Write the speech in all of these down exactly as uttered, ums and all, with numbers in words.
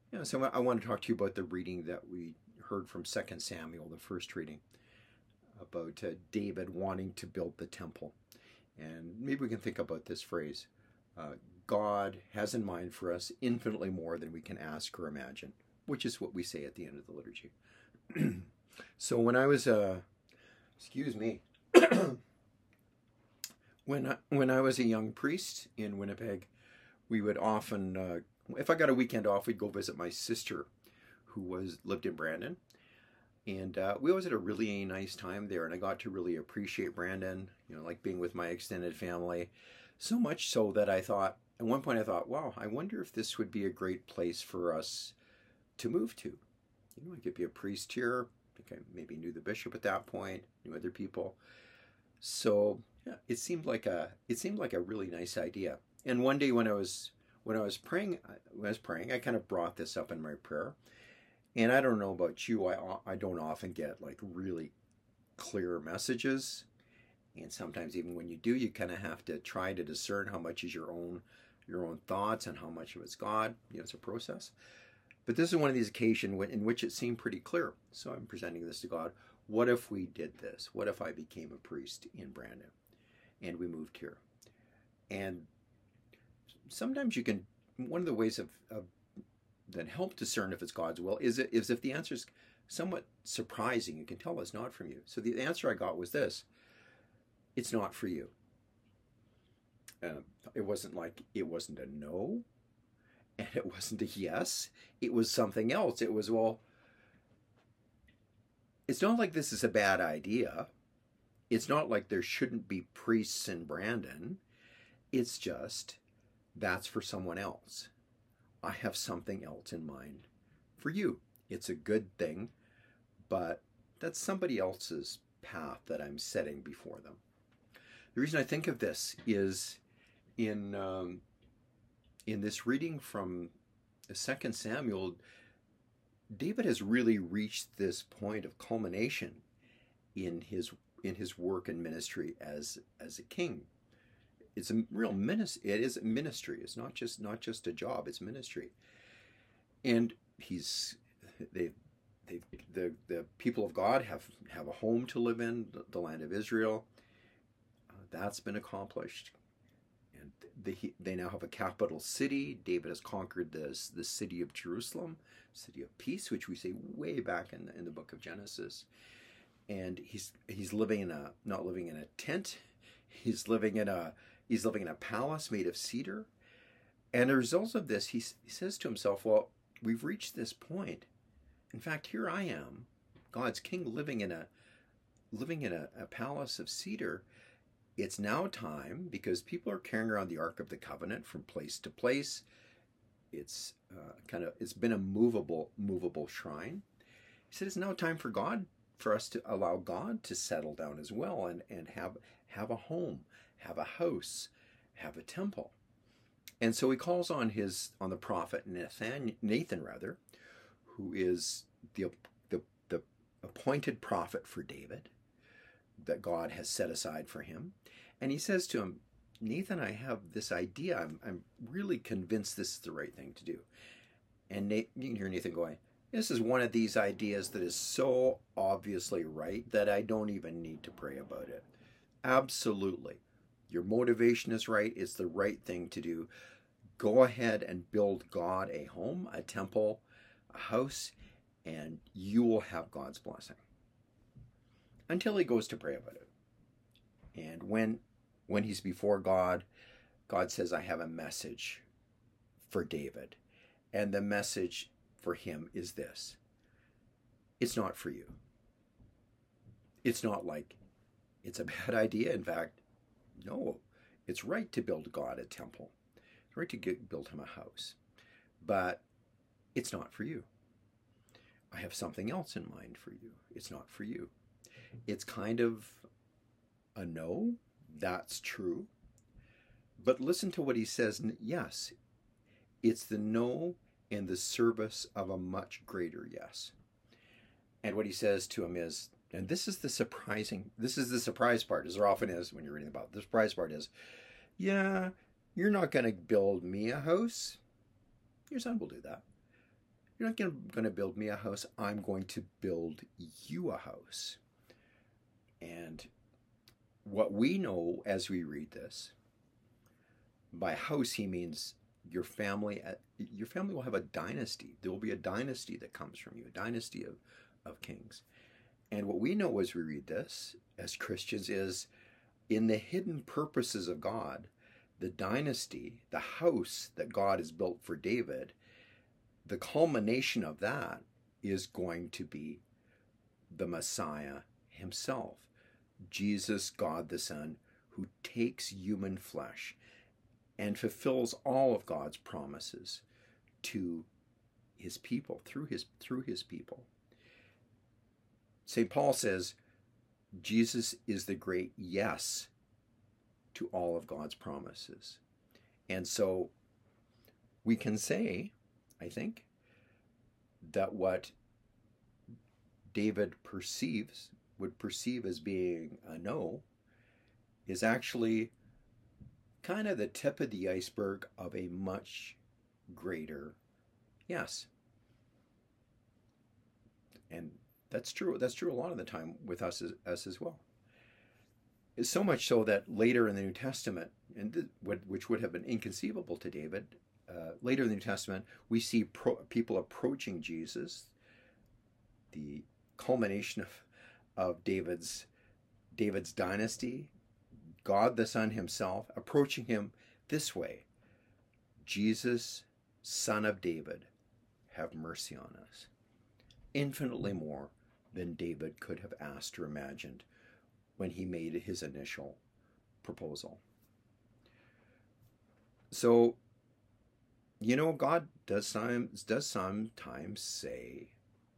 Yeah, so I want to talk to you about the reading that we heard from Second Samuel, the first reading, about uh, David wanting to build the temple. And maybe we can think about this phrase uh, God has in mind for us infinitely more than we can ask or imagine, which is what we say at the end of the liturgy. So when I was, uh, excuse me, when I, when I was a young priest in Winnipeg, we would often, uh, if I got a weekend off, we'd go visit my sister, who was lived in Brandon, and uh, we always had a really nice time there. And I got to really appreciate Brandon, you know, like being with my extended family, so much so that I thought, at one point, I thought, wow, I wonder if this would be a great place for us to move to. You know, I could be a priest here. I think I maybe knew the bishop at that point, knew other people. So yeah, it seemed like a it seemed like a really nice idea. And one day when I was when I was praying, when I was praying, I kind of brought this up in my prayer. And I don't know about you, I I don't often get like really clear messages. And sometimes even when you do, you kind of have to try to discern how much is your own your own thoughts and how much of it's God. You know, it's a process. But this is one of these occasions in which it seemed pretty clear. So I'm presenting this to God. What if we did this? What if I became a priest in Brandon and we moved here? And sometimes you can, one of the ways of, of that help discern if it's God's will is, it, is if the answer is somewhat surprising. You can tell it's not from you. So the answer I got was this: it's not for you. Uh, it wasn't like, it wasn't a no, and it wasn't a yes. It was something else. It was, well, it's not like this is a bad idea. It's not like there shouldn't be priests in Brandon. It's just, that's for someone else. I have something else in mind for you. It's a good thing, but that's somebody else's path that I'm setting before them. The reason I think of this is in um, in this reading from Second Samuel, David has really reached this point of culmination in his in his work and ministry as as a king. It's a real ministry. It is a ministry. It's not just not just a job. It's ministry. And he's they they the the people of God have have a home to live in, the, the land of Israel. Uh, that's been accomplished. And they they now have a capital city. David has conquered this the city of Jerusalem, city of peace, which we say way back in the, in the book of Genesis. And he's he's living in a not living in a tent. He's living in a He's living in a palace made of cedar. And as a result of this, he, he says to himself, well, we've reached this point. In fact, here I am, God's king, living in a living in a, a palace of cedar. It's now time, because people are carrying around the Ark of the Covenant from place to place. It's uh, kind of it's been a movable, movable shrine. He said it's now time for God, for us to allow God to settle down as well and, and have have a home, have a house, have a temple. And so he calls on his on the prophet Nathan, Nathan rather, who is the, the the appointed prophet for David that God has set aside for him. And he says to him, Nathan, I have this idea. I'm, I'm really convinced this is the right thing to do. And Nathan, you can hear Nathan going, this is one of these ideas that is so obviously right that I don't even need to pray about it. Absolutely. Your motivation is right. It's the right thing to do. Go ahead and build God a home, a temple, a house, and you will have God's blessing. Until he goes to pray about it. And when, when he's before God, God says, I have a message for David. And the message for him is this: it's not for you. It's not like it's a bad idea. In fact, no, it's right to build God a temple. It's right to get, build him a house. But it's not for you. I have something else in mind for you. It's not for you. It's kind of a no. That's true. But listen to what he says. Yes, it's the no in the service of a much greater yes. And what he says to him is, and this is the surprising, this is the surprise part, as there often is when you're reading about it. The surprise part is, yeah, you're not going to build me a house. Your son will do that. You're not going to build me a house. I'm going to build you a house. And what we know as we read this, by house he means your family. Your family will have a dynasty. There will be a dynasty that comes from you, a dynasty of, of kings. And what we know as we read this as Christians is, in the hidden purposes of God, the dynasty, the house that God has built for David, the culmination of that is going to be the Messiah himself, Jesus, God the Son, who takes human flesh and fulfills all of God's promises to his people, through his, through his people. Saint Paul says, Jesus is the great yes to all of God's promises. And so we can say, I think, that what David perceives, would perceive as being a no, is actually kind of the tip of the iceberg of a much greater yes. And that's true. That's true a lot of the time with us as, us as well. It's so much so that later in the New Testament, and th- which would have been inconceivable to David, uh, later in the New Testament, we see pro- people approaching Jesus, the culmination of, of David's David's dynasty, God the Son himself, approaching him this way: Jesus, Son of David, have mercy on us. Infinitely more than David could have asked or imagined when he made his initial proposal. So, you know, God does some, does sometimes say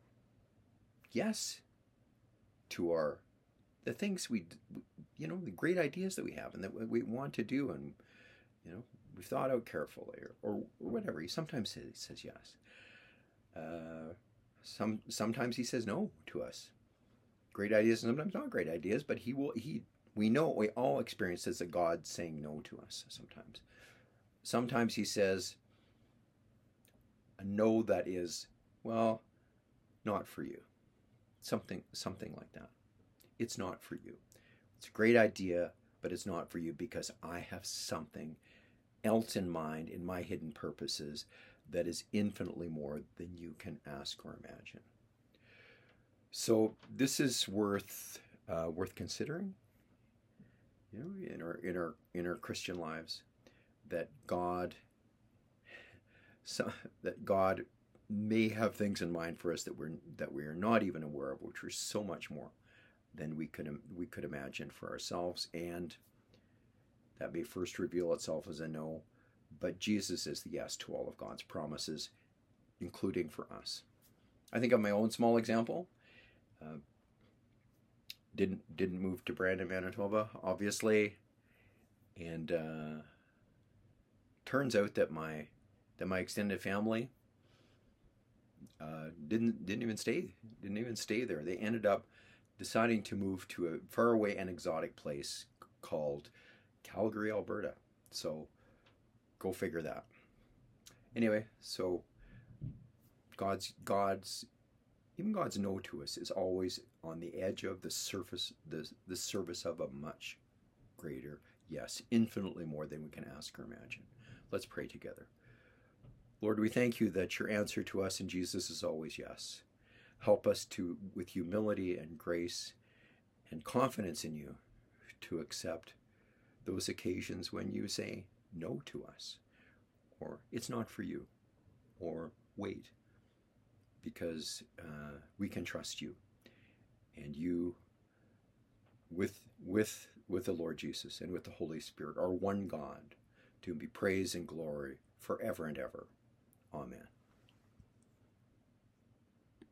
yes to our, the things we, you know, the great ideas that we have and that we want to do, and, you know, we've thought out carefully, or, or, or whatever. He sometimes says, says yes. Uh, some sometimes he says no to us. Great ideas, and sometimes not great ideas, but he will. He we know we all experience this, that God saying no to us. Sometimes, sometimes he says a no that is, well, not for you. Something something like that. It's not for you. It's a great idea, but it's not for you because I have something else in mind in my hidden purposes that is infinitely more than you can ask or imagine. So this is worth uh, worth considering, you know, in our in our in our Christian lives, that God, so, that God may have things in mind for us that we're that we are not even aware of, which are so much more than we could we could imagine for ourselves, and that may first reveal itself as a no. But Jesus is the yes to all of God's promises, including for us. I think of my own small example. Uh, didn't didn't move to Brandon, Manitoba, obviously, and uh, turns out that my that my extended family uh, didn't didn't even stay didn't even stay there. They ended up deciding to move to a faraway and exotic place called Calgary, Alberta. So go figure that. Anyway, so God's God's even God's no to us is always on the edge of the surface, the, the service of a much greater yes, infinitely more than we can ask or imagine. Let's pray together. Lord, we thank you that your answer to us in Jesus is always yes. Help us to, with humility and grace and confidence in you, to accept those occasions when you say no to us, or it's not for you, or wait, because uh, we can trust you, and you, with with with the Lord Jesus and with the Holy Spirit, are one God, to be praise and glory forever and ever. Amen.